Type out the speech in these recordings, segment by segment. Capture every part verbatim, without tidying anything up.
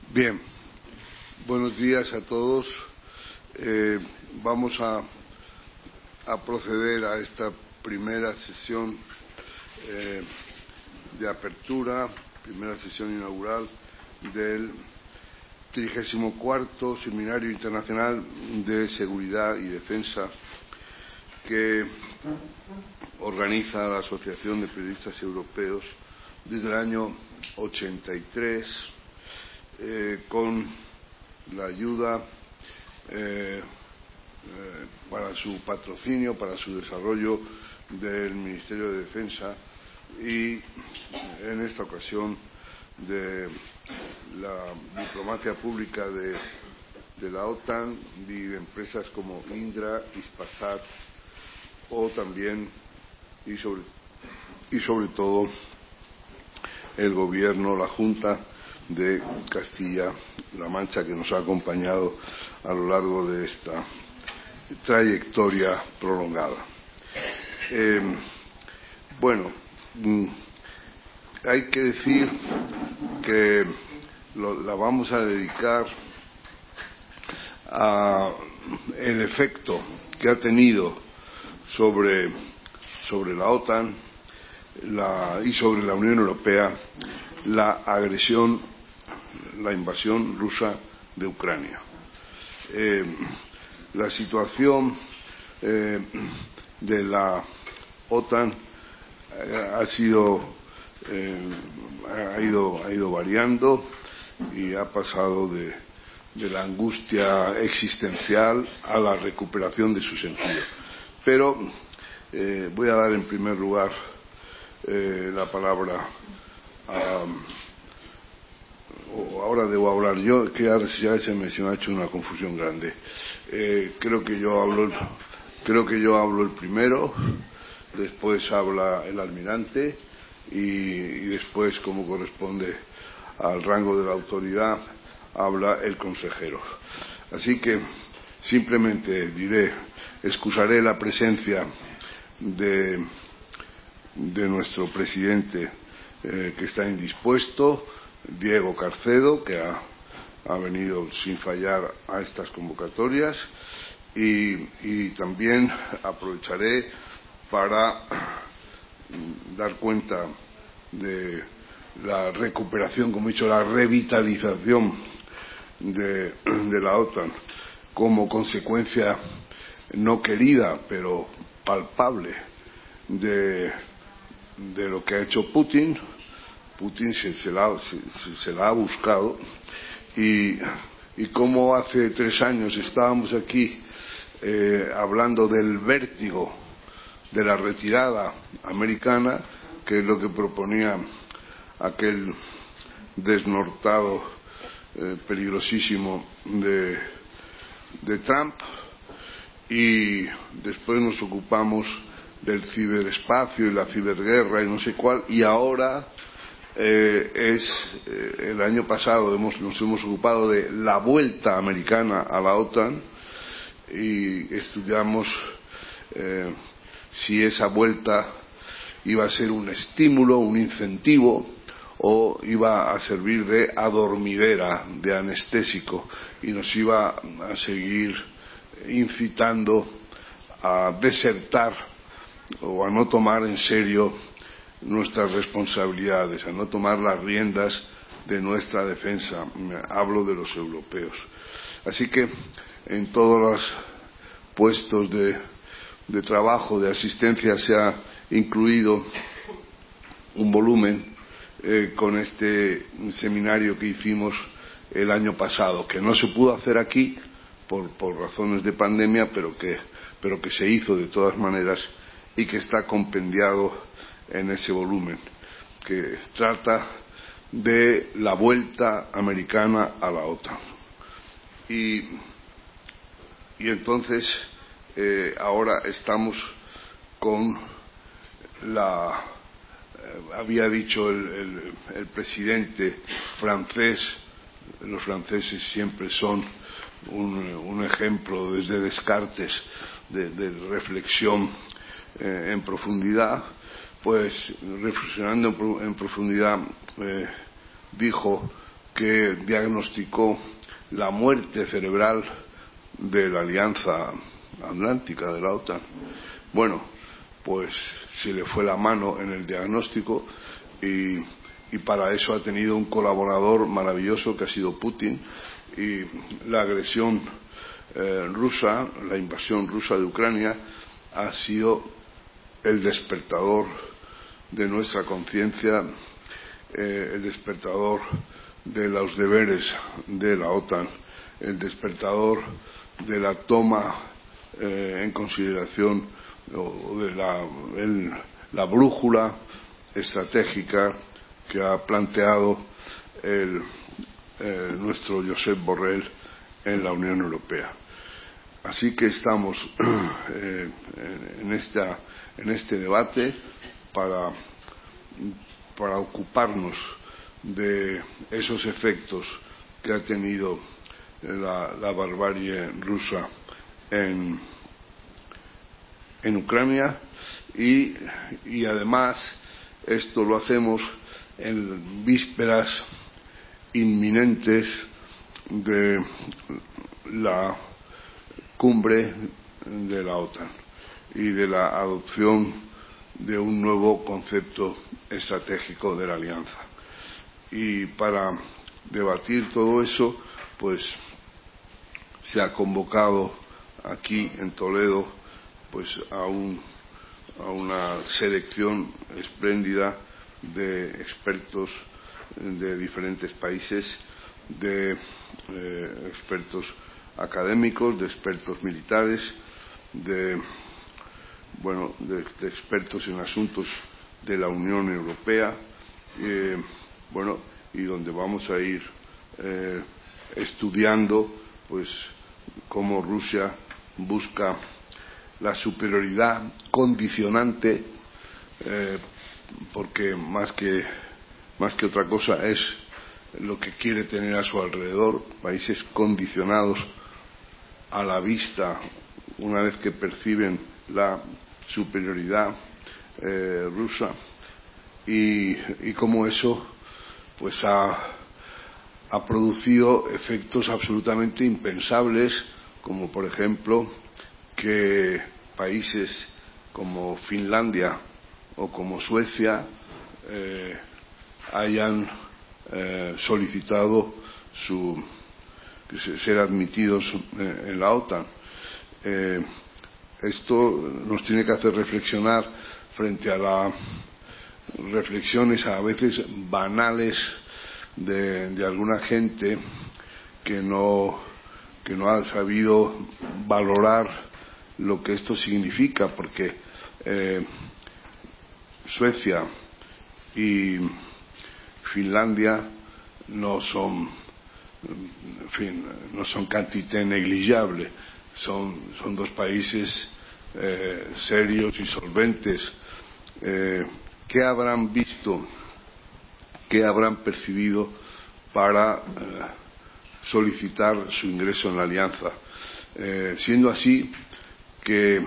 Bien, buenos días a todos. Eh, vamos a, a proceder a esta primera sesión eh, de apertura, primera sesión inaugural del trigésimo cuarto Seminario Internacional de Seguridad y Defensa que organiza la Asociación de Periodistas Europeos desde el año ochenta y tres. Eh, con la ayuda eh, eh, para su patrocinio, para su desarrollo del Ministerio de Defensa y en esta ocasión de la diplomacia pública de, de la OTAN y de empresas como Indra, Ispasat o también y sobre, y sobre todo el gobierno, la Junta de Castilla-La Mancha, que nos ha acompañado a lo largo de esta trayectoria prolongada. Eh, bueno, hay que decir que lo, la vamos a dedicar a el efecto que ha tenido sobre, sobre la OTAN la, y sobre la Unión Europea la agresión, la invasión rusa de Ucrania. Eh, la situación eh, de la OTAN eh, ha sido eh, ha ido ha ido variando y ha pasado de, de la angustia existencial a la recuperación de su sentido. Pero eh, voy a dar en primer lugar eh, la palabra a o ahora debo hablar yo, que ahora ya se me, se me ha hecho una confusión grande. Eh, creo que yo hablo el, creo que yo hablo el primero, después habla el almirante y, y después, como corresponde al rango de la autoridad, habla el consejero. Así que simplemente diré, excusaré la presencia de, de nuestro presidente eh, que está indispuesto, Diego Carcedo, que ha, ha venido sin fallar a estas convocatorias, y, y también aprovecharé para dar cuenta de la recuperación, como he dicho, la revitalización de, de la OTAN como consecuencia no querida, pero palpable de, de lo que ha hecho Putin. Putin se, se, la, se, se la ha buscado y, y como hace tres años estábamos aquí eh, hablando del vértigo de la retirada americana, que es lo que proponía aquel desnortado eh, peligrosísimo de, de Trump, y después nos ocupamos del ciberespacio y la ciberguerra y no sé cuál, y ahora Eh, es eh, el año pasado hemos, nos hemos ocupado de la vuelta americana a la OTAN y estudiamos eh, si esa vuelta iba a ser un estímulo, un incentivo o iba a servir de adormidera, de anestésico, y nos iba a seguir incitando a desertar o a no tomar en serio nuestras responsabilidades, a no tomar las riendas de nuestra defensa. Hablo de los europeos. Así que en todos los puestos de, de trabajo, de asistencia, se ha incluido un volumen eh, con este seminario que hicimos el año pasado, que no se pudo hacer aquí por, por razones de pandemia, pero que, pero que se hizo de todas maneras y que está compendiado en ese volumen, que trata de la vuelta americana a la OTAN. Y, y entonces eh, ahora estamos con la eh, había dicho el, el, el presidente francés, los franceses siempre son un, un ejemplo desde Descartes de, de reflexión eh, en profundidad. Pues reflexionando en profundidad eh, dijo que diagnosticó la muerte cerebral de la Alianza Atlántica, de la OTAN. Bueno, pues se le fue la mano en el diagnóstico y, y para eso ha tenido un colaborador maravilloso que ha sido Putin, y la agresión eh, rusa, la invasión rusa de Ucrania ha sido el despertador de nuestra conciencia, eh, el despertador de los deberes de la OTAN, el despertador de la toma eh, en consideración o de la, el, la brújula estratégica que ha planteado el, eh, nuestro Josep Borrell en la Unión Europea. Así que estamos eh, en, esta, en este debate para, para ocuparnos de esos efectos que ha tenido la, la barbarie rusa en, en Ucrania y, y además esto lo hacemos en vísperas inminentes de la cumbre de la OTAN y de la adopción de un nuevo concepto estratégico de la alianza. Y para debatir todo eso, pues se ha convocado aquí en Toledo pues a, un, a una selección espléndida de expertos de diferentes países, de eh, expertos académicos, de expertos militares, de bueno, de, de expertos en asuntos de la Unión Europea, eh, bueno, y donde vamos a ir eh, estudiando, pues, cómo Rusia busca la superioridad condicionante, eh, porque más que más que otra cosa es lo que quiere tener a su alrededor, países condicionados a la vista una vez que perciben la superioridad eh, rusa, y, y cómo eso pues ha, ha producido efectos absolutamente impensables, como por ejemplo que países como Finlandia o como Suecia eh, hayan eh, solicitado su ser admitidos eh, en la OTAN. Eh, esto nos tiene que hacer reflexionar frente a las reflexiones a veces banales de, de alguna gente que no, que no ha sabido valorar lo que esto significa, porque eh, Suecia y Finlandia no son, en fin, no son cantité negligible, son, son dos países eh, serios y solventes. Eh, ¿Qué habrán visto, qué habrán percibido para eh, solicitar su ingreso en la alianza? Eh, siendo así que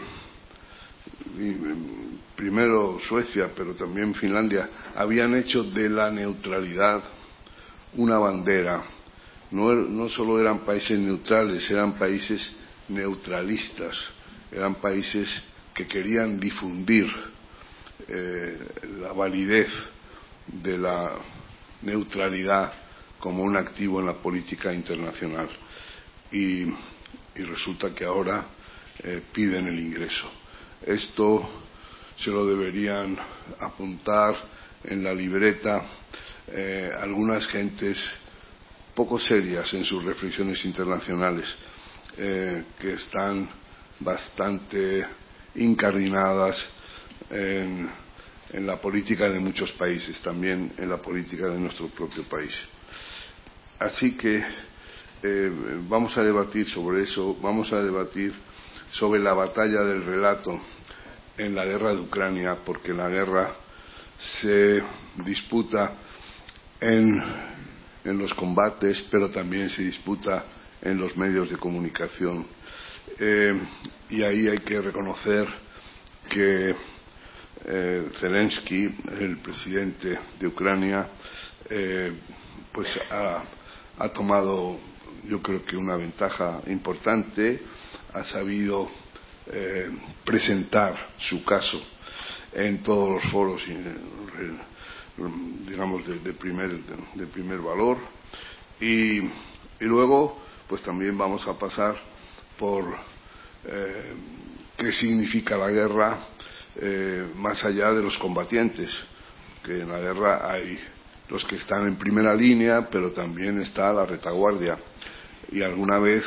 primero Suecia, pero también Finlandia, habían hecho de la neutralidad una bandera. No, no solo eran países neutrales, eran países neutralistas, eran países que querían difundir eh, la validez de la neutralidad como un activo en la política internacional. Y, y resulta que ahora eh, piden el ingreso. Esto se lo deberían apuntar en la libreta eh, algunas gentes poco serias en sus reflexiones internacionales, eh, que están bastante incardinadas en, en la política de muchos países, también en la política de nuestro propio país. Así que eh, vamos a debatir sobre eso, vamos a debatir sobre la batalla del relato en la guerra de Ucrania, porque la guerra se disputa en, en los combates, pero también se disputa en los medios de comunicación. Eh, y ahí hay que reconocer que eh, Zelensky, el presidente de Ucrania, eh, pues ha, ha tomado, yo creo que una ventaja importante, ha sabido eh, presentar su caso en todos los foros, digamos, de, de, primer, de, de primer valor. Y, y luego, pues también vamos a pasar por eh, qué significa la guerra eh, más allá de los combatientes, que en la guerra hay los que están en primera línea, pero también está la retaguardia. Y alguna vez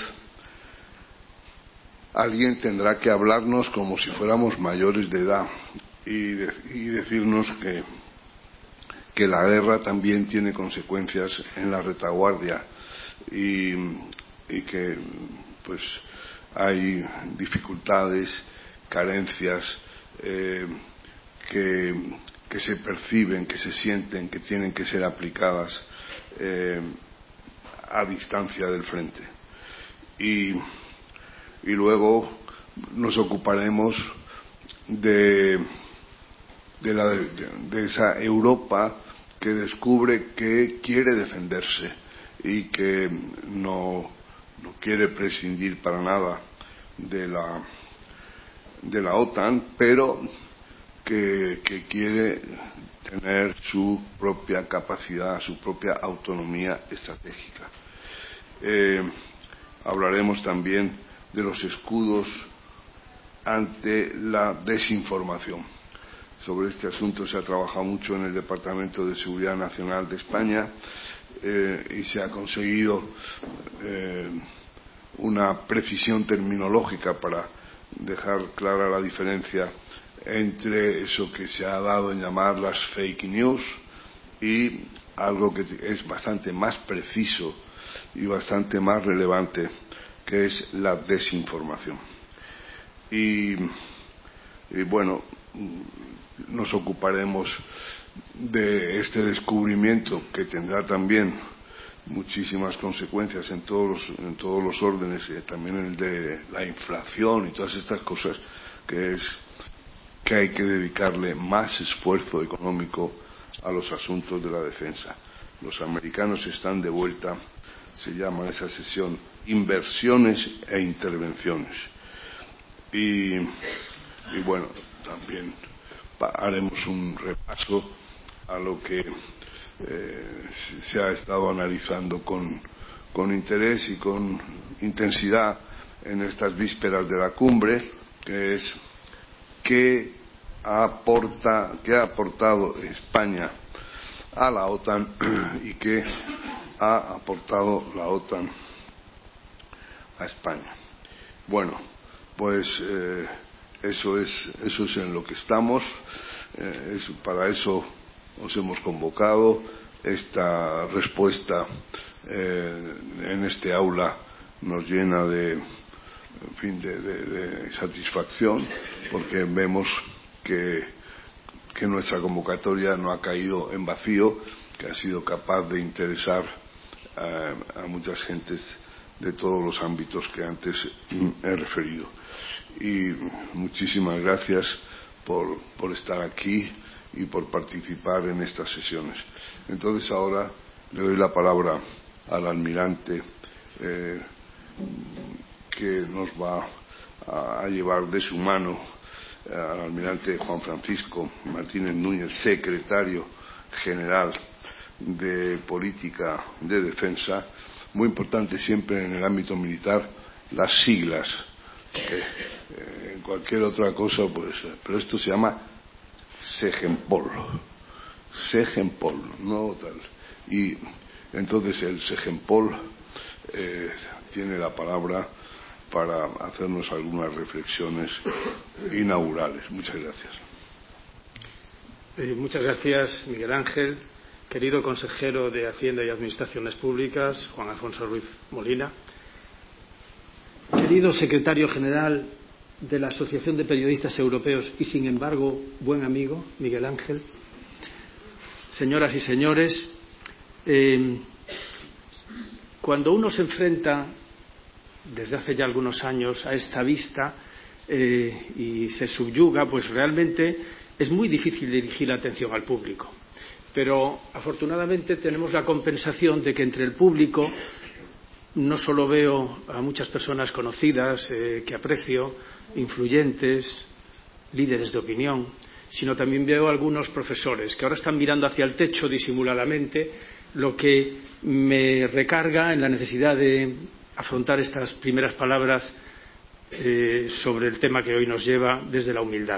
alguien tendrá que hablarnos como si fuéramos mayores de edad y, de, y decirnos que, que la guerra también tiene consecuencias en la retaguardia y, y que pues hay dificultades, carencias eh, que, que se perciben, que se sienten, que tienen que ser aplicadas eh, a distancia del frente. Y, y luego nos ocuparemos de, de, la, de, de esa Europa que descubre que quiere defenderse y que no, no quiere prescindir para nada de la, de la OTAN, pero que, que quiere tener su propia capacidad, su propia autonomía estratégica. Eh, hablaremos también de los escudos ante la desinformación. Sobre este asunto se ha trabajado mucho en el Departamento de Seguridad Nacional de España eh, y se ha conseguido eh, una precisión terminológica para dejar clara la diferencia entre eso que se ha dado en llamar las fake news y algo que es bastante más preciso y bastante más relevante, que es la desinformación. Y, y bueno, nos ocuparemos de este descubrimiento que tendrá también muchísimas consecuencias en todos los, en todos los órdenes, eh, también en el de la inflación y todas estas cosas, que es que hay que dedicarle más esfuerzo económico a los asuntos de la defensa. Los americanos están de vuelta, se llama esa sesión inversiones e intervenciones. Y, y bueno, también haremos un repaso a lo que eh, se ha estado analizando con, con interés y con intensidad en estas vísperas de la cumbre, que es qué aporta, qué ha aportado España a la OTAN y qué ha aportado la OTAN a España. Bueno, pues eh, eso es eso es en lo que estamos. Eh, es, para eso os hemos convocado. Esta respuesta eh, en este aula nos llena de, en fin, de, de, de satisfacción, porque vemos que, que nuestra convocatoria no ha caído en vacío, que ha sido capaz de interesar a, a muchas gentes de todos los ámbitos que antes he referido. Y muchísimas gracias por, por estar aquí y por participar en estas sesiones. Entonces ahora le doy la palabra al almirante eh, que nos va a, a llevar de su mano, eh, al almirante Juan Francisco Martínez Núñez, secretario general de Política de Defensa. Muy importante siempre en el ámbito militar las siglas, eh, eh, en cualquier otra cosa pues, pero esto se llama SEGEMPOL, SEGEMPOL, no tal. Y entonces el SEGEMPOL eh, tiene la palabra para hacernos algunas reflexiones inaugurales. Muchas gracias. Eh, muchas gracias, Miguel Ángel. Querido consejero de Hacienda y Administraciones Públicas, Juan Alfonso Ruiz Molina. Querido secretario general de la Asociación de Periodistas Europeos y, sin embargo, buen amigo, Miguel Ángel. Señoras y señores, eh, cuando uno se enfrenta desde hace ya algunos años a esta vista eh, y se subyuga, pues realmente es muy difícil dirigir la atención al público. Pero afortunadamente tenemos la compensación de que entre el público no solo veo a muchas personas conocidas eh, que aprecio, influyentes, líderes de opinión, sino también veo a algunos profesores que ahora están mirando hacia el techo disimuladamente, lo que me recarga en la necesidad de afrontar estas primeras palabras eh, sobre el tema que hoy nos lleva desde la humildad.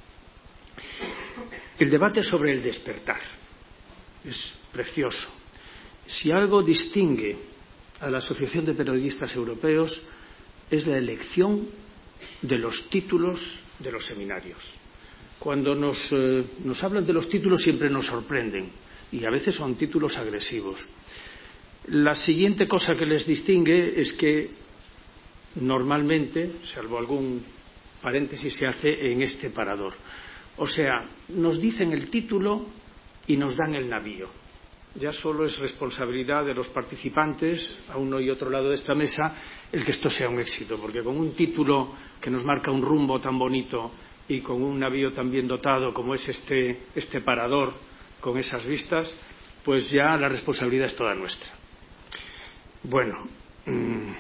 El debate sobre el despertar es precioso. Si algo distingue a la Asociación de Periodistas Europeos es la elección de los títulos de los seminarios. Cuando nos, eh, nos hablan de los títulos siempre nos sorprenden y a veces son títulos agresivos. La siguiente cosa que les distingue es que normalmente, salvo algún paréntesis, se hace en este parador. O sea, nos dicen el título y nos dan el navío. Ya solo es responsabilidad de los participantes, a uno y otro lado de esta mesa, el que esto sea un éxito, porque con un título que nos marca un rumbo tan bonito y con un navío tan bien dotado como es este, este parador, con esas vistas, pues ya la responsabilidad es toda nuestra. Bueno, mmm,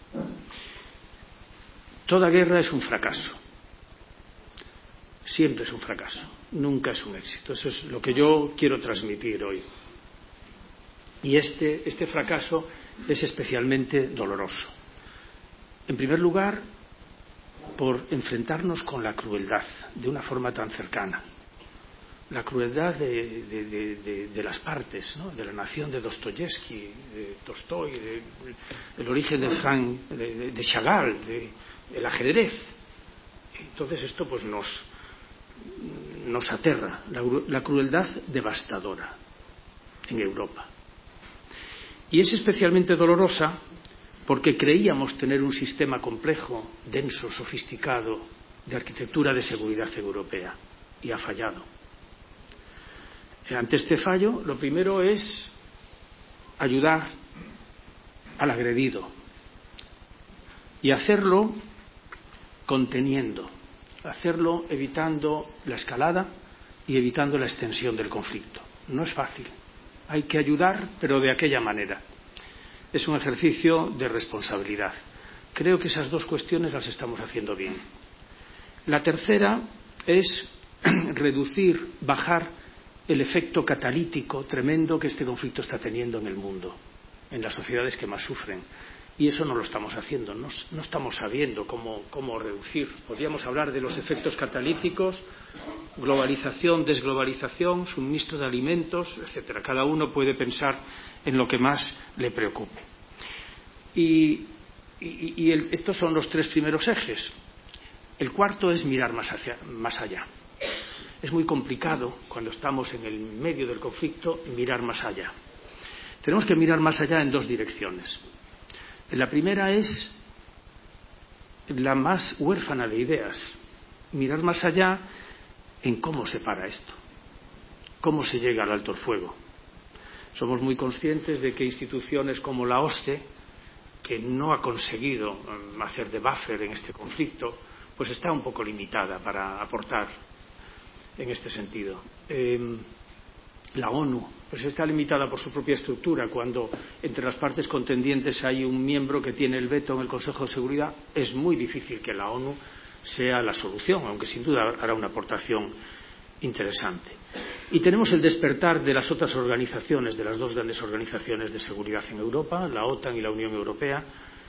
toda guerra es un fracaso. Siempre es un fracaso, nunca es un éxito. Eso es lo que yo quiero transmitir hoy. Y este, este fracaso es especialmente doloroso. En primer lugar, por enfrentarnos con la crueldad de una forma tan cercana. La crueldad de, de, de, de, de las partes, ¿no? De la nación de Dostoyevsky, de Tolstoy, de, de, el origen de, Frank, de, de, de Chagall, de, del ajedrez. Entonces esto pues nos, nos aterra, la, la crueldad devastadora en Europa. Y es especialmente dolorosa porque creíamos tener un sistema complejo, denso, sofisticado, de arquitectura de seguridad europea, y ha fallado. Ante este fallo, lo primero es ayudar al agredido y hacerlo conteniendo, hacerlo evitando la escalada y evitando la extensión del conflicto. No es fácil. Hay que ayudar, pero de aquella manera. Es un ejercicio de responsabilidad. Creo que esas dos cuestiones las estamos haciendo bien. La tercera es reducir, bajar el efecto catalítico tremendo que este conflicto está teniendo en el mundo, en las sociedades que más sufren. Y eso no lo estamos haciendo, no, no estamos sabiendo cómo, cómo reducir. Podríamos hablar de los efectos catalíticos, globalización, desglobalización, suministro de alimentos, etcétera. Cada uno puede pensar en lo que más le preocupe. Y, y, y el, estos son los tres primeros ejes. El cuarto es mirar más, hacia, más allá. Es muy complicado, cuando estamos en el medio del conflicto, mirar más allá. Tenemos que mirar más allá en dos direcciones. La primera es la más huérfana de ideas. Mirar más allá en cómo se para esto, cómo se llega al alto el fuego. Somos muy conscientes de que instituciones como la OSCE, que no ha conseguido hacer de buffer en este conflicto, pues está un poco limitada para aportar en este sentido. Eh, la ONU pues está limitada por su propia estructura. Cuando entre las partes contendientes hay un miembro que tiene el veto en el Consejo de Seguridad, es muy difícil que la ONU sea la solución, aunque sin duda hará una aportación interesante. Y tenemos el despertar de las otras organizaciones, de las dos grandes organizaciones de seguridad en Europa, la OTAN y la Unión Europea,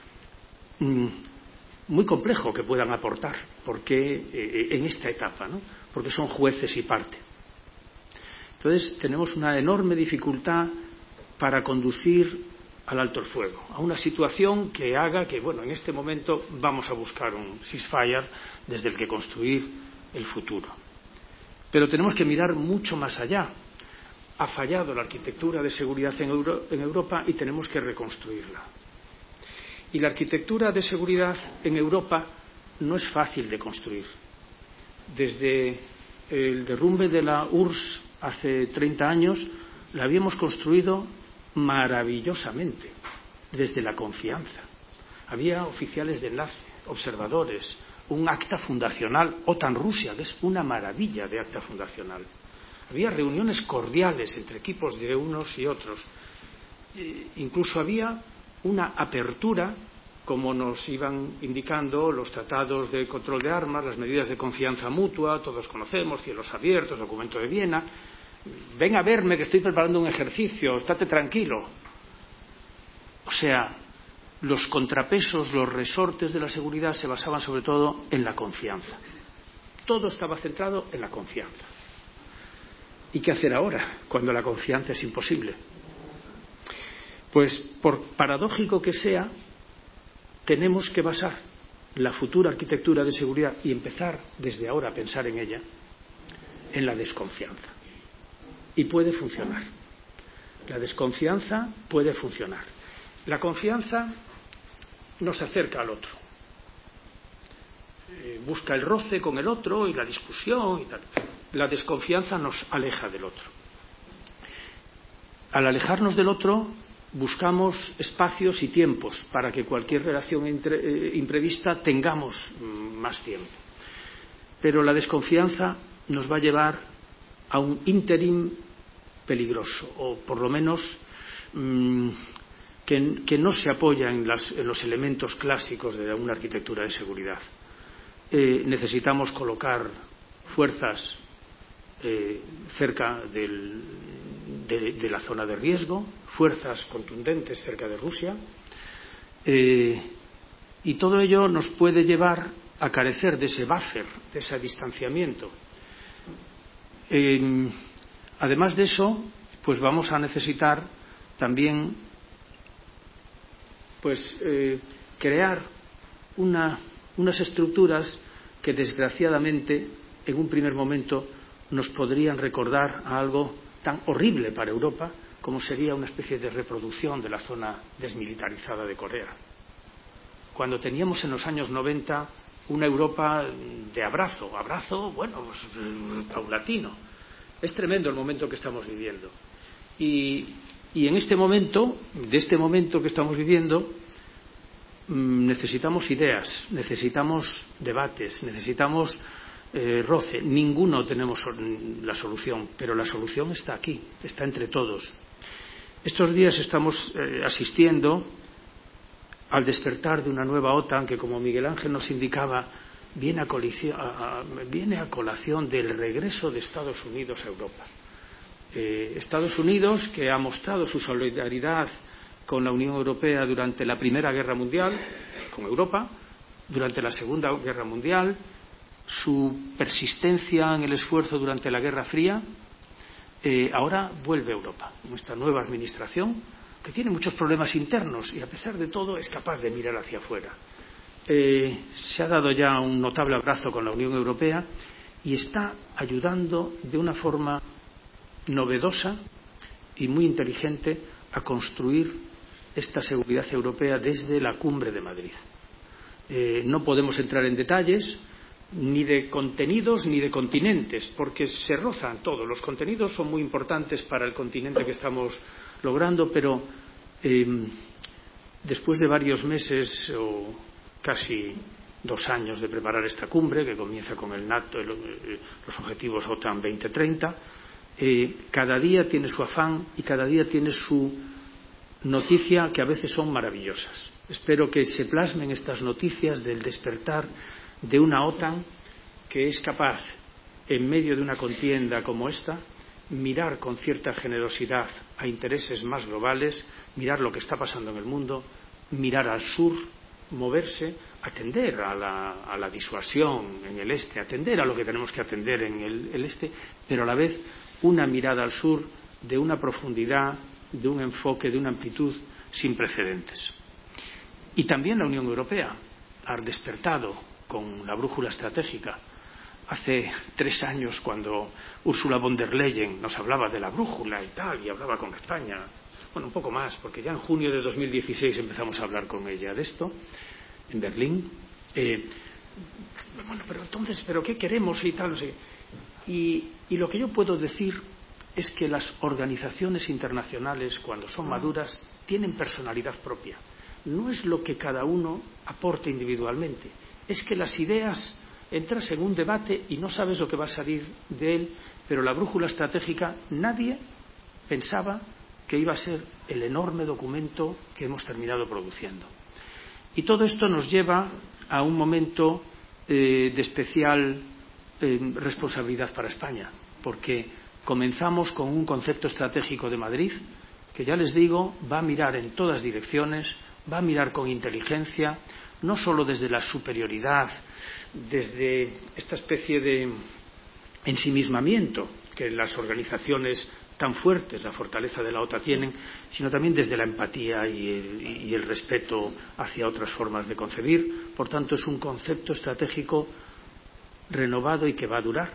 muy complejo que puedan aportar, porque eh, en esta etapa, ¿no? Porque son jueces y parte. Entonces tenemos una enorme dificultad para conducir al alto el fuego, a una situación que haga que, bueno, en este momento vamos a buscar un ceasefire desde el que construir el futuro. Pero tenemos que mirar mucho más allá. Ha fallado la arquitectura de seguridad en, Euro, en Europa y tenemos que reconstruirla. Y la arquitectura de seguridad en Europa no es fácil de construir. Desde el derrumbe de la U R S S hace treinta años, la habíamos construido maravillosamente, desde la confianza. Había oficiales de enlace, observadores, un acta fundacional, OTAN-Rusia, que es una maravilla de acta fundacional. Había reuniones cordiales entre equipos de unos y otros. E incluso había una apertura, como nos iban indicando los tratados de control de armas, las medidas de confianza mutua, todos conocemos, cielos abiertos, documento de Viena. Ven a verme que estoy preparando un ejercicio, estate tranquilo. O sea, los contrapesos, los resortes de la seguridad se basaban sobre todo en la confianza. Todo estaba centrado en la confianza. ¿Y qué hacer ahora, cuando la confianza es imposible? Pues, por paradójico que sea, tenemos que basar la futura arquitectura de seguridad y empezar desde ahora a pensar en ella, en la desconfianza. Y puede funcionar. La desconfianza puede funcionar. La confianza nos acerca al otro. Eh, busca el roce con el otro y la discusión y tal. La desconfianza nos aleja del otro. Al alejarnos del otro, buscamos espacios y tiempos para que cualquier relación entre, eh, imprevista tengamos mm, más tiempo. Pero la desconfianza nos va a llevar a un ínterim peligroso, o por lo menos mmm, que, que no se apoya en, las, en los elementos clásicos de una arquitectura de seguridad. Eh, necesitamos colocar fuerzas eh, cerca del, de, de la zona de riesgo, fuerzas contundentes cerca de Rusia, eh, y todo ello nos puede llevar a carecer de ese buffer, de ese distanciamiento. Eh, además de eso, pues vamos a necesitar también pues eh, crear una, unas estructuras que desgraciadamente en un primer momento nos podrían recordar a algo tan horrible para Europa como sería una especie de reproducción de la zona desmilitarizada de Corea. Cuando teníamos en los años noventa una Europa de abrazo, abrazo, bueno, pues, paulatino. Es tremendo el momento que estamos viviendo. Y, y en este momento, de este momento que estamos viviendo, necesitamos ideas, necesitamos debates, necesitamos eh, roce. Ninguno tenemos la solución, pero la solución está aquí, está entre todos. Estos días estamos eh, asistiendo al despertar de una nueva OTAN que, como Miguel Ángel nos indicaba, viene a, colisión, a, a, viene a colación del regreso de Estados Unidos a Europa. Eh, Estados Unidos, que ha mostrado su solidaridad con la Unión Europea durante la Primera Guerra Mundial, con Europa, durante la Segunda Guerra Mundial, su persistencia en el esfuerzo durante la Guerra Fría, eh, ahora vuelve a Europa, con esta nueva administración, que tiene muchos problemas internos y a pesar de todo es capaz de mirar hacia afuera. Eh, se ha dado ya un notable abrazo con la Unión Europea y está ayudando de una forma novedosa y muy inteligente a construir esta seguridad europea desde la cumbre de Madrid. Eh, no podemos entrar en detalles ni de contenidos ni de continentes, porque se rozan todos. Los contenidos son muy importantes para el continente que estamos logrando, pero eh, después de varios meses o casi dos años de preparar esta cumbre, que comienza con el NATO, el, los objetivos OTAN veinte treinta, eh, cada día tiene su afán y cada día tiene su noticia, que a veces son maravillosas. Espero que se plasmen estas noticias del despertar de una OTAN que es capaz, en medio de una contienda como esta, mirar con cierta generosidad a intereses más globales, mirar lo que está pasando en el mundo, mirar al sur, moverse, atender a la, a la disuasión en el este, atender a lo que tenemos que atender en el, el este, pero a la vez una mirada al sur de una profundidad, de un enfoque, de una amplitud sin precedentes. Y también la Unión Europea ha despertado con la brújula estratégica. Hace tres años, cuando Ursula von der Leyen nos hablaba de la brújula y tal, y hablaba con España, bueno, un poco más, porque ya en junio de dos mil dieciséis empezamos a hablar con ella de esto, en Berlín. Eh, bueno, pero entonces, ¿pero qué queremos y tal? No sé. Y, y lo que yo puedo decir es que las organizaciones internacionales, cuando son maduras, tienen personalidad propia. No es lo que cada uno aporte individualmente, es que las ideas entras en un debate y no sabes lo que va a salir de él, pero la brújula estratégica nadie pensaba que iba a ser el enorme documento que hemos terminado produciendo. Y todo esto nos lleva a un momento eh, de especial eh, responsabilidad para España, porque comenzamos con un concepto estratégico de Madrid que, ya les digo, va a mirar en todas direcciones, va a mirar con inteligencia, no solo desde la superioridad, desde esta especie de ensimismamiento que las organizaciones tan fuertes, la fortaleza de la OTAN, tienen, sino también desde la empatía y el, y el respeto hacia otras formas de concebir. Por tanto, es un concepto estratégico renovado y que va a durar.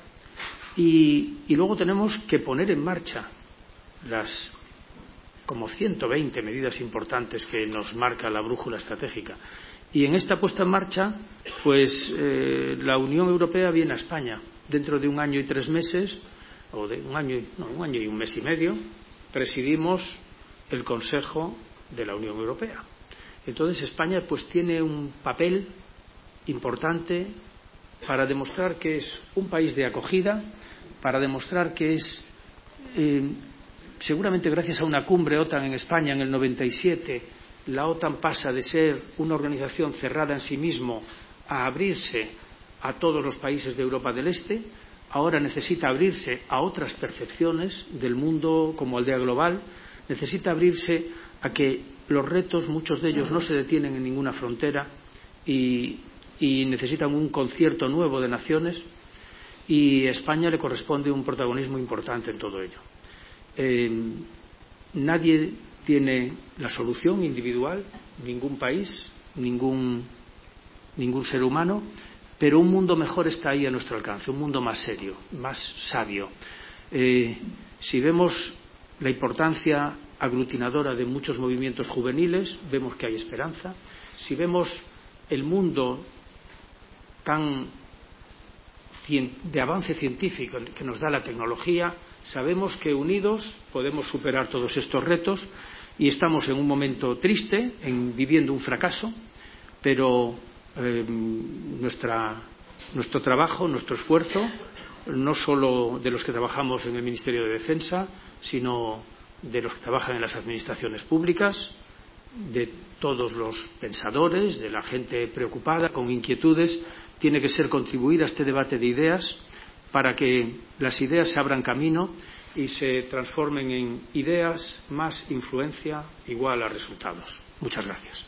Y, y luego tenemos que poner en marcha las como ciento veinte medidas importantes que nos marca la brújula estratégica. Y en esta puesta en marcha, pues eh, la Unión Europea viene a España. Dentro de un año y tres meses, o de un año, no, un año y un mes y medio, presidimos el Consejo de la Unión Europea. Entonces España pues tiene un papel importante para demostrar que es un país de acogida, para demostrar que es, eh, seguramente gracias a una cumbre OTAN en España en el noventa y siete, la OTAN pasa de ser una organización cerrada en sí mismo a abrirse a todos los países de Europa del Este. Ahora necesita abrirse a otras percepciones del mundo como aldea global, necesita abrirse a que los retos, muchos de ellos, no se detienen en ninguna frontera y, y necesitan un concierto nuevo de naciones, y a España le corresponde un protagonismo importante en todo ello. Eh, nadie tiene la solución individual, ningún país, ningún, ningún ser humano, pero un mundo mejor está ahí a nuestro alcance, un mundo más serio, más sabio. Eh, si vemos la importancia aglutinadora de muchos movimientos juveniles, vemos que hay esperanza. Si vemos el mundo tan de avance científico que nos da la tecnología, sabemos que unidos podemos superar todos estos retos, y estamos en un momento triste, en, viviendo un fracaso, pero eh, nuestra, nuestro trabajo, nuestro esfuerzo, no solo de los que trabajamos en el Ministerio de Defensa, sino de los que trabajan en las administraciones públicas, de todos los pensadores, de la gente preocupada, con inquietudes, tiene que ser contribuir a este debate de ideas para que las ideas se abran camino y se transformen en ideas más influencia igual a resultados. Muchas gracias.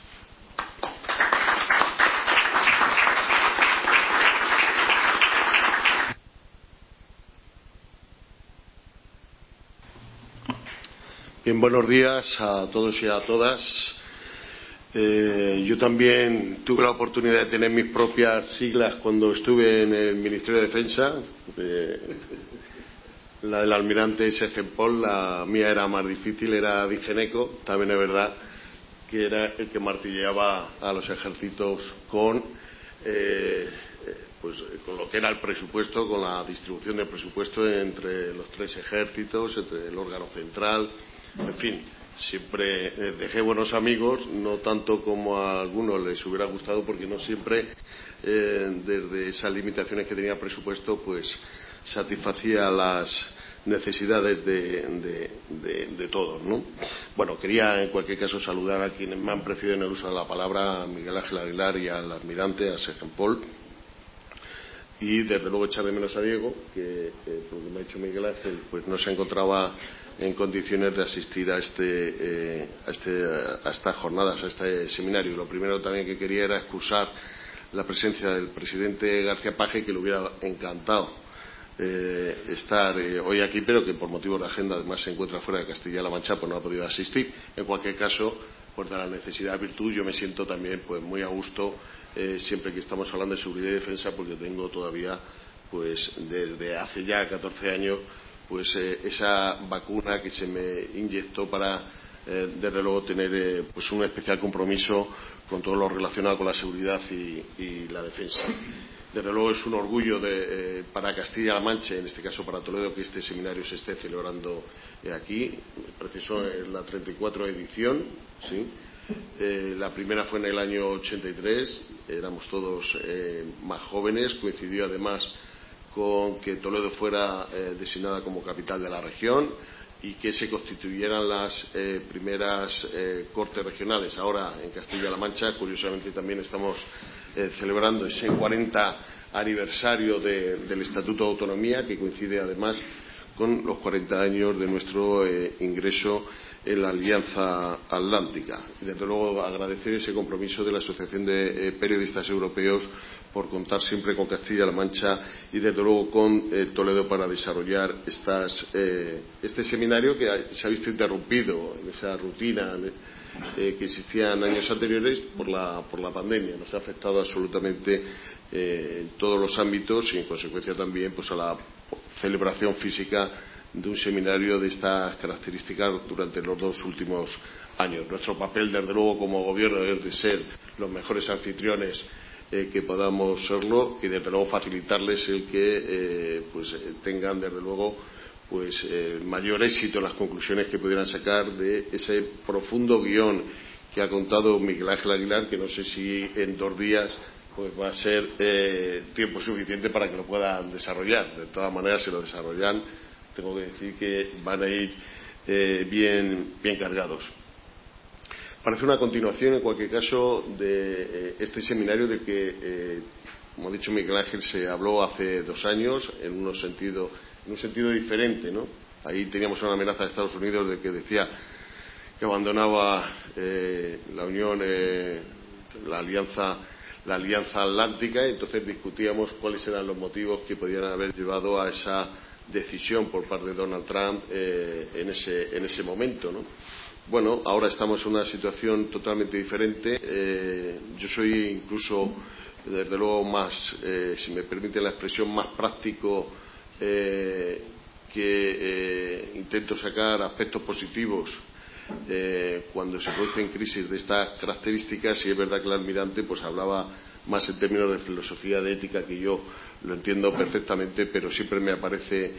Bien, buenos días a todos y a todas. Eh, yo también tuve la oportunidad de tener mis propias siglas cuando estuve en el Ministerio de Defensa. Eh, la del almirante Sejempol, la mía era más difícil, era Digeneco. También es verdad que era el que martilleaba a los ejércitos con, eh, pues, con lo que era el presupuesto, con la distribución del presupuesto entre los tres ejércitos, entre el órgano central, en fin. Siempre eh, dejé buenos amigos, no tanto como a algunos les hubiera gustado, porque no siempre, eh, desde esas limitaciones que tenía presupuesto, pues satisfacía las necesidades de, de, de, de todos, ¿no? Bueno, quería en cualquier caso saludar a quienes me han precedido en el uso de la palabra, a Miguel Ángel Aguilar y al almirante, a Sejempol, y desde luego echar de menos a Diego, que, eh, por lo que me ha dicho Miguel Ángel, pues no se encontraba en condiciones de asistir a, este, eh, a, este, a estas jornadas, a este seminario. Y lo primero también que quería era excusar la presencia del presidente García Paje, que le hubiera encantado eh, estar eh, hoy aquí, pero que por motivos de agenda además se encuentra fuera de Castilla-La Mancha, pues no ha podido asistir. En cualquier caso, pues de la necesidad de virtud, yo me siento también pues muy a gusto eh, siempre que estamos hablando de seguridad y defensa, porque tengo todavía, pues desde hace ya catorce años, pues eh, esa vacuna que se me inyectó para, eh, desde luego, tener eh, pues un especial compromiso con todo lo relacionado con la seguridad y, y la defensa. Desde luego es un orgullo de, eh, para Castilla-La Mancha, en este caso para Toledo, que este seminario se esté celebrando eh, aquí. Preciso en la treinta y cuatro edición, ¿sí? Eh, la primera fue en el año ochenta y tres, éramos todos eh, más jóvenes, coincidió además con que Toledo fuera eh, designada como capital de la región y que se constituyeran las eh, primeras eh, cortes regionales. Ahora, en Castilla-La Mancha, curiosamente también estamos eh, celebrando ese cuarenta aniversario de, del Estatuto de Autonomía, que coincide además con los cuarenta años de nuestro eh, ingreso en la Alianza Atlántica. Desde luego, agradecer ese compromiso de la Asociación de eh, Periodistas Europeos por contar siempre con Castilla-La Mancha y, desde luego, con eh, Toledo para desarrollar estas, eh, este seminario que ha, se ha visto interrumpido en esa rutina eh, que existía en años anteriores por la, por la pandemia. Nos ha afectado absolutamente eh, en todos los ámbitos y, en consecuencia, también pues, a la celebración física de un seminario de estas características durante los dos últimos años. Nuestro papel, desde luego, como Gobierno es de ser los mejores anfitriones eh, que podamos serlo y, desde luego, facilitarles el que eh, pues, tengan, desde luego, pues eh, mayor éxito en las conclusiones que pudieran sacar de ese profundo guión que ha contado Miguel Ángel Aguilar, que no sé si en dos días pues va a ser eh, tiempo suficiente para que lo puedan desarrollar. De todas maneras, si lo desarrollan, tengo que decir que van a ir eh, bien, bien cargados. Parece una continuación, en cualquier caso, de eh, este seminario del que, eh, como ha dicho Miguel Ángel, se habló hace dos años en, unos sentido, en un sentido diferente, ¿no? Ahí teníamos una amenaza de Estados Unidos de que decía que abandonaba eh, la Unión, eh, la Alianza la Alianza Atlántica, y entonces discutíamos cuáles eran los motivos que podían haber llevado a esa decisión por parte de Donald Trump eh, en, ese, en ese momento, ¿no? Bueno, ahora estamos en una situación totalmente diferente. Eh, yo soy incluso, desde luego, más, eh, si me permite la expresión, más práctico, eh, que eh, intento sacar aspectos positivos Eh, cuando se producen crisis de estas características. Y es verdad que el almirante pues hablaba más en términos de filosofía, de ética, que yo lo entiendo perfectamente, pero siempre me aparece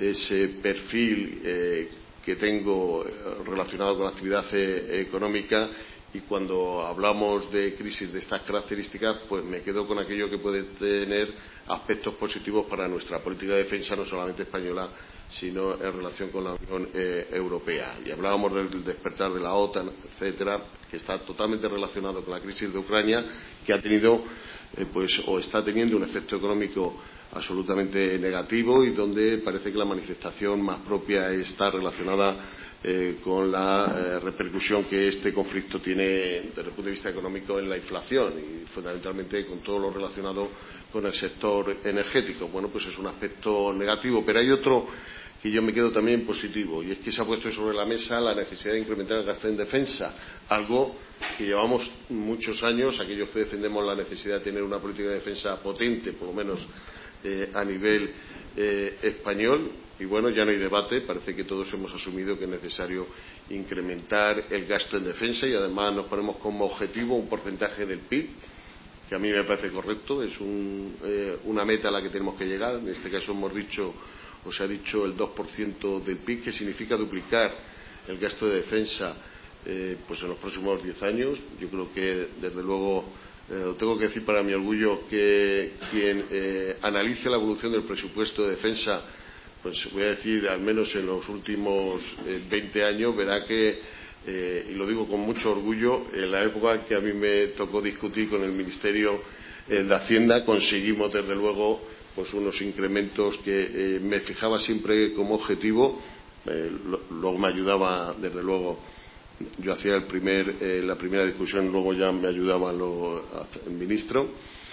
ese perfil eh, que tengo relacionado con la actividad eh, económica, y cuando hablamos de crisis de estas características pues me quedo con aquello que puede tener aspectos positivos para nuestra política de defensa, no solamente española, sino en relación con la Unión eh, Europea. Y hablábamos del despertar de la OTAN, etcétera, que está totalmente relacionado con la crisis de Ucrania, que ha tenido eh, pues o está teniendo un efecto económico absolutamente negativo, y donde parece que la manifestación más propia está relacionada Eh, con la eh, repercusión que este conflicto tiene desde el punto de vista económico en la inflación, y fundamentalmente con todo lo relacionado con el sector energético. Bueno, pues es un aspecto negativo, pero hay otro que yo me quedo también positivo, y es que se ha puesto sobre la mesa la necesidad de incrementar el gasto en defensa, algo que llevamos muchos años, aquellos que defendemos la necesidad de tener una política de defensa potente, por lo menos eh, a nivel eh, español. Y bueno, ya no hay debate, parece que todos hemos asumido que es necesario incrementar el gasto en defensa, y además nos ponemos como objetivo un porcentaje del P I B, que a mí me parece correcto, es un, eh, una meta a la que tenemos que llegar. En este caso hemos dicho, o se ha dicho, el dos por ciento del P I B, que significa duplicar el gasto de defensa eh, pues en los próximos diez años. Yo creo que, desde luego, eh, tengo que decir para mi orgullo que quien eh, analice la evolución del presupuesto de defensa, pues voy a decir, al menos en los últimos eh, veinte años, verá que, eh, y lo digo con mucho orgullo, en la época en que a mí me tocó discutir con el Ministerio eh, de Hacienda, conseguimos, desde luego, pues unos incrementos que eh, me fijaba siempre como objetivo. Eh, lo, luego me ayudaba, desde luego, yo hacía el primer, eh, la primera discusión, luego ya me ayudaba lo, el ministro,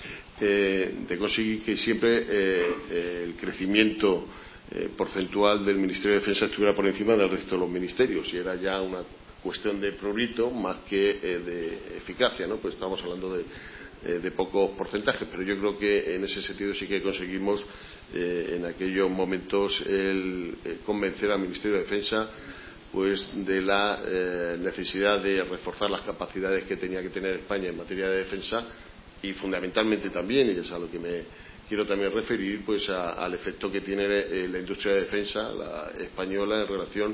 eh, de conseguir que siempre eh, eh, el crecimiento Eh, porcentual del Ministerio de Defensa estuviera por encima del resto de los ministerios, y era ya una cuestión de prurito más que eh, de eficacia, ¿no? Pues estamos hablando de, eh, de pocos porcentajes, pero yo creo que en ese sentido sí que conseguimos eh, en aquellos momentos el eh, convencer al Ministerio de Defensa pues de la eh, necesidad de reforzar las capacidades que tenía que tener España en materia de defensa, y fundamentalmente también, y es a lo que me quiero también referir, pues a, al efecto que tiene eh, la industria de defensa la española en relación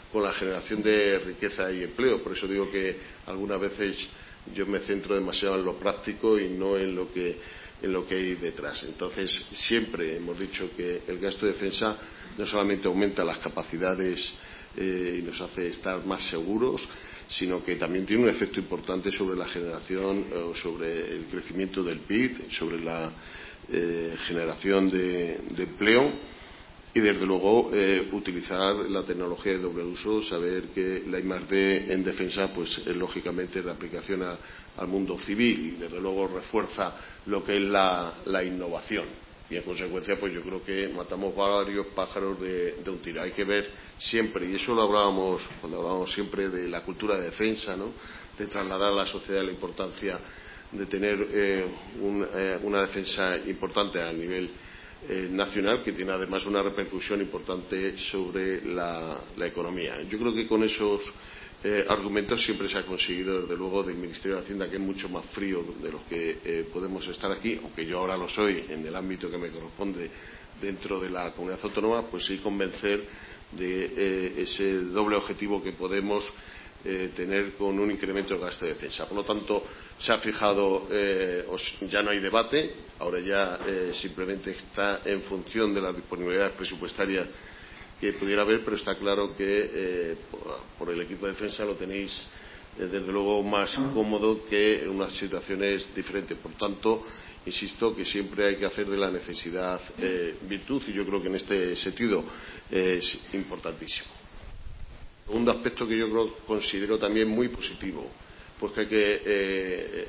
con la generación de riqueza y empleo. Por eso digo que algunas veces yo me centro demasiado en lo práctico y no en lo que, en lo que hay detrás. Entonces, siempre hemos dicho que el gasto de defensa no solamente aumenta las capacidades eh, y nos hace estar más seguros, sino que también tiene un efecto importante sobre la generación o eh, sobre el crecimiento del P I B, sobre la eh, generación de, de empleo. Y, desde luego, eh, utilizar la tecnología de doble uso, saber que la I más D en defensa, pues, es lógicamente la aplicación a, al mundo civil y, desde luego, refuerza lo que es la, la innovación. Y, en consecuencia, pues yo creo que matamos varios pájaros de, de un tiro. Hay que ver siempre, y eso lo hablábamos cuando hablábamos siempre de la cultura de defensa, ¿no?, de trasladar a la sociedad la importancia de tener eh, un, eh, una defensa importante a nivel Eh, nacional, que tiene además una repercusión importante sobre la, la economía. Yo creo que con esos eh, argumentos siempre se ha conseguido, desde luego, del Ministerio de Hacienda, que es mucho más frío de los que eh, podemos estar aquí, aunque yo ahora lo soy en el ámbito que me corresponde dentro de la comunidad autónoma, pues sí convencer de eh, ese doble objetivo que podemos Eh, tener con un incremento del gasto de defensa. Por lo tanto, se ha fijado, eh, ya no hay debate, ahora ya eh, simplemente está en función de las disponibilidades presupuestarias que pudiera haber, pero está claro que eh, por, por el equipo de defensa lo tenéis eh, desde luego más cómodo que en unas situaciones diferentes. Por tanto, insisto que siempre hay que hacer de la necesidad eh, virtud, y yo creo que en este sentido eh, es importantísimo. Segundo aspecto que yo creo, considero también muy positivo, pues que hay que eh,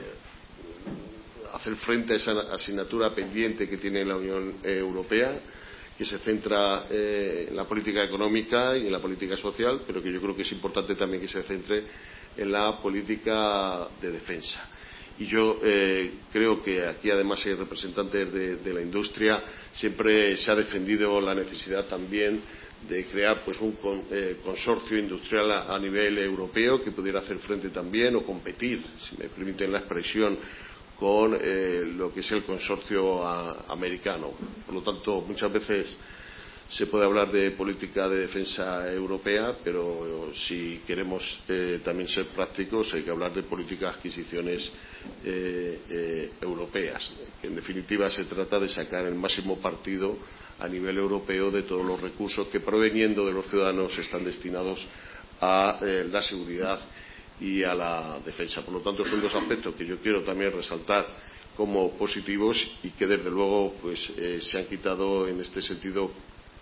hacer frente a esa asignatura pendiente que tiene la Unión Europea, que se centra eh, en la política económica y en la política social, pero que yo creo que es importante también que se centre en la política de defensa. Y yo eh, creo que aquí, además, hay representantes de, de la industria. Siempre se ha defendido la necesidad también de crear, pues, un con, eh, consorcio industrial a, a nivel europeo que pudiera hacer frente también o competir, si me permiten la expresión, con eh, lo que es el consorcio a, americano. Por lo tanto, muchas veces se puede hablar de política de defensa europea, pero si queremos eh, también ser prácticos, hay que hablar de políticas de adquisiciones eh, eh, europeas. Que, en definitiva, se trata de sacar el máximo partido a nivel europeo de todos los recursos que, proveniendo de los ciudadanos, están destinados a eh, la seguridad y a la defensa. Por lo tanto, son dos aspectos que yo quiero también resaltar como positivos y que, desde luego, pues eh, se han quitado en este sentido,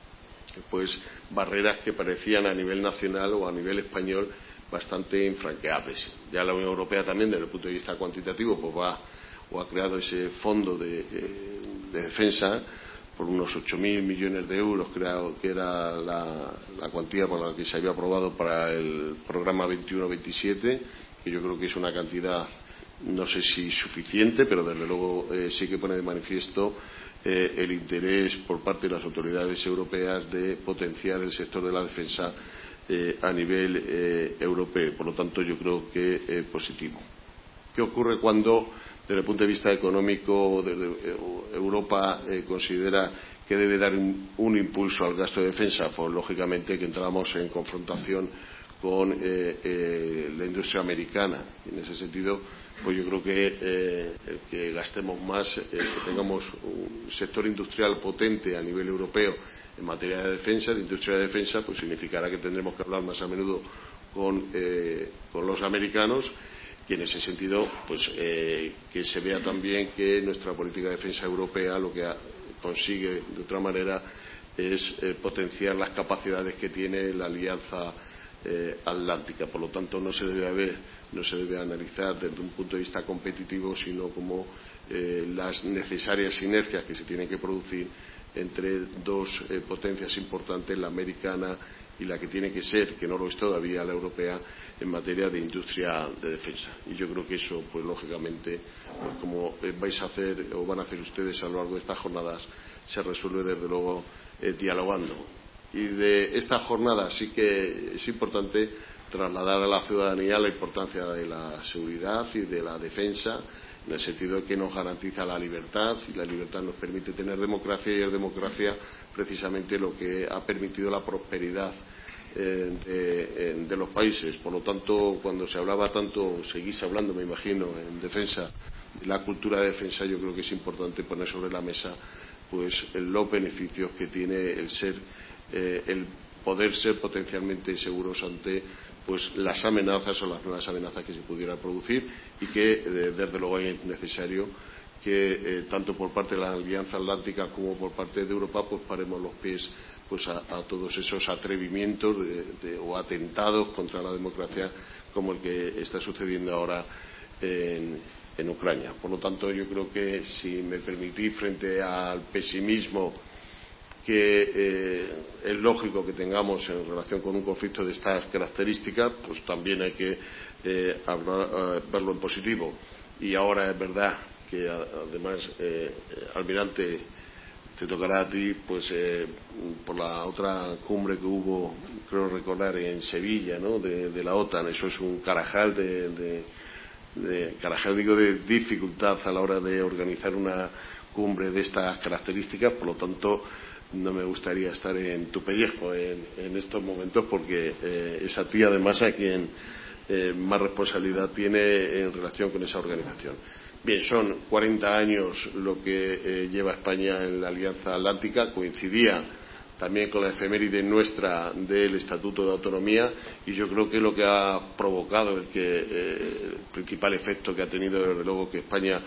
pues, barreras que parecían a nivel nacional o a nivel español bastante infranqueables. Ya la Unión Europea también, desde el punto de vista cuantitativo, pues va o ha creado ese fondo de, eh, de defensa por unos ocho mil millones de euros, creo que era la, la cuantía por la que se había aprobado para el programa veintiuno veintisiete, que yo creo que es una cantidad, no sé si suficiente, pero desde luego eh, sí que pone de manifiesto eh, el interés por parte de las autoridades europeas de potenciar el sector de la defensa eh, a nivel eh, europeo. Por lo tanto, yo creo que es eh, positivo. ¿Qué ocurre cuando, desde el punto de vista económico, desde Europa eh, considera que debe dar un, un impulso al gasto de defensa? Pues, lógicamente, que entramos en confrontación con eh, eh, la industria americana. En ese sentido, pues yo creo que eh, el que gastemos más, eh, que tengamos un sector industrial potente a nivel europeo en materia de defensa, de industria de defensa, pues significará que tendremos que hablar más a menudo con, eh, con los americanos. Y, en ese sentido, pues eh, que se vea también que nuestra política de defensa europea lo que ha, consigue, de otra manera, es eh, potenciar las capacidades que tiene la Alianza eh, Atlántica. Por lo tanto, no se debe haber, no se debe analizar desde un punto de vista competitivo, sino como eh, las necesarias sinergias que se tienen que producir entre dos eh, potencias importantes, la americana y la que tiene que ser, que no lo es todavía, la europea, en materia de industria de defensa. Y yo creo que eso, pues lógicamente, pues, como vais a hacer o van a hacer ustedes a lo largo de estas jornadas, se resuelve, desde luego, eh, dialogando. Y de esta jornada sí que es importante trasladar a la ciudadanía la importancia de la seguridad y de la defensa, en el sentido de que nos garantiza la libertad, y la libertad nos permite tener democracia, y es democracia precisamente lo que ha permitido la prosperidad eh, de, de los países. Por lo tanto, cuando se hablaba tanto, seguís hablando, me imagino, en defensa, de la cultura de defensa, yo creo que es importante poner sobre la mesa pues los beneficios que tiene el ser, eh, el poder ser potencialmente seguros ante pues las amenazas o las nuevas amenazas que se pudieran producir y que eh, desde luego es necesario que eh, tanto por parte de la Alianza Atlántica como por parte de Europa pues paremos los pies pues a, a todos esos atrevimientos de, de, o atentados contra la democracia como el que está sucediendo ahora en, en Ucrania. Por lo tanto, yo creo que, si me permitís, frente al pesimismo que eh, es lógico que tengamos en relación con un conflicto de estas características, pues también hay que eh, hablar, eh, verlo en positivo. Y ahora es verdad que, además, eh, almirante, te tocará a ti, pues eh, por la otra cumbre que hubo, creo recordar, en Sevilla, ¿no?, de, de la OTAN. Eso es un carajal de, de, de carajal digo de dificultad a la hora de organizar una cumbre de estas características. Por lo tanto, no me gustaría estar en tu pellejo en, en estos momentos, porque eh, es a ti, además, a quien eh, más responsabilidad tiene en relación con esa organización. Bien, son cuarenta años lo que eh, lleva España en la Alianza Atlántica. Coincidía también con la efeméride nuestra del Estatuto de Autonomía, y yo creo que lo que ha provocado el, que, eh, el principal efecto que ha tenido, desde luego, que España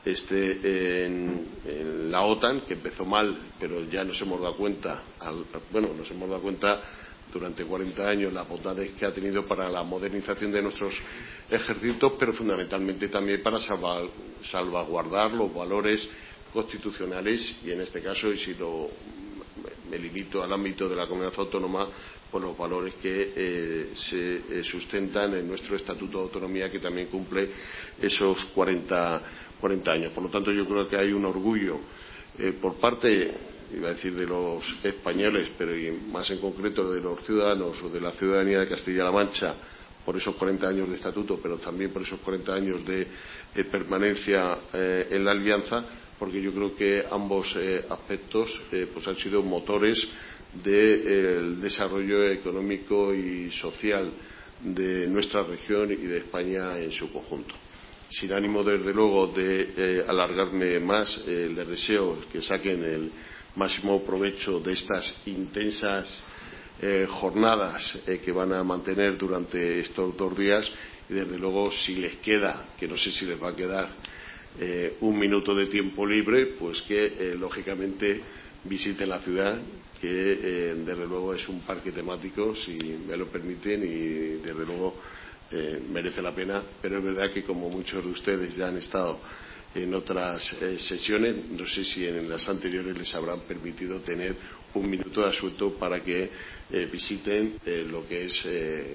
esté en, en la OTAN, que empezó mal, pero ya nos hemos dado cuenta, al, bueno, nos hemos dado cuenta durante cuarenta años las bondades que ha tenido para la modernización de nuestros ejércitos, pero fundamentalmente también para salva, salvaguardar los valores constitucionales y, en este caso, y si lo, me limito al ámbito de la comunidad autónoma, por los valores que eh, se eh, sustentan en nuestro Estatuto de Autonomía, que también cumple esos cuarenta años. Por lo tanto, yo creo que hay un orgullo eh, por parte, iba a decir, de los españoles, pero y más en concreto de los ciudadanos o de la ciudadanía de Castilla-La Mancha, por esos cuarenta años de estatuto, pero también por esos cuarenta años de, de permanencia eh, en la alianza, porque yo creo que ambos eh, aspectos eh, pues han sido motores del de, eh, desarrollo económico y social de nuestra región y de España en su conjunto. Sin ánimo, desde luego, de eh, alargarme más, eh, les deseo que saquen el máximo provecho de estas intensas eh, jornadas eh, que van a mantener durante estos dos días, y desde luego, si les queda, que no sé si les va a quedar, eh, un minuto de tiempo libre, pues que eh, lógicamente visiten la ciudad, que eh, desde luego es un parque temático, si me lo permiten, y desde luego Eh, merece la pena. Pero es verdad que, como muchos de ustedes ya han estado en otras eh, sesiones, no sé si en las anteriores les habrán permitido tener un minuto de asueto para que eh, visiten eh, lo que es eh,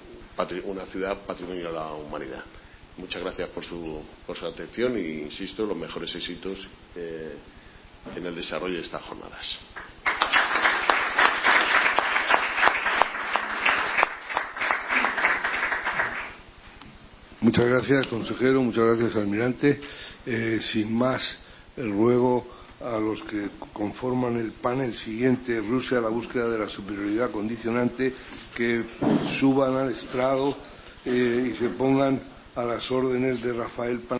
una ciudad patrimonio de la humanidad. Muchas gracias por su, por su atención y, insisto, los mejores éxitos eh, en el desarrollo de estas jornadas. Muchas gracias, consejero. Muchas gracias, almirante. Eh, sin más, el ruego a los que conforman el panel siguiente, Rusia, la búsqueda de la superioridad condicionante, que suban al estrado eh, y se pongan a las órdenes de Rafael Pan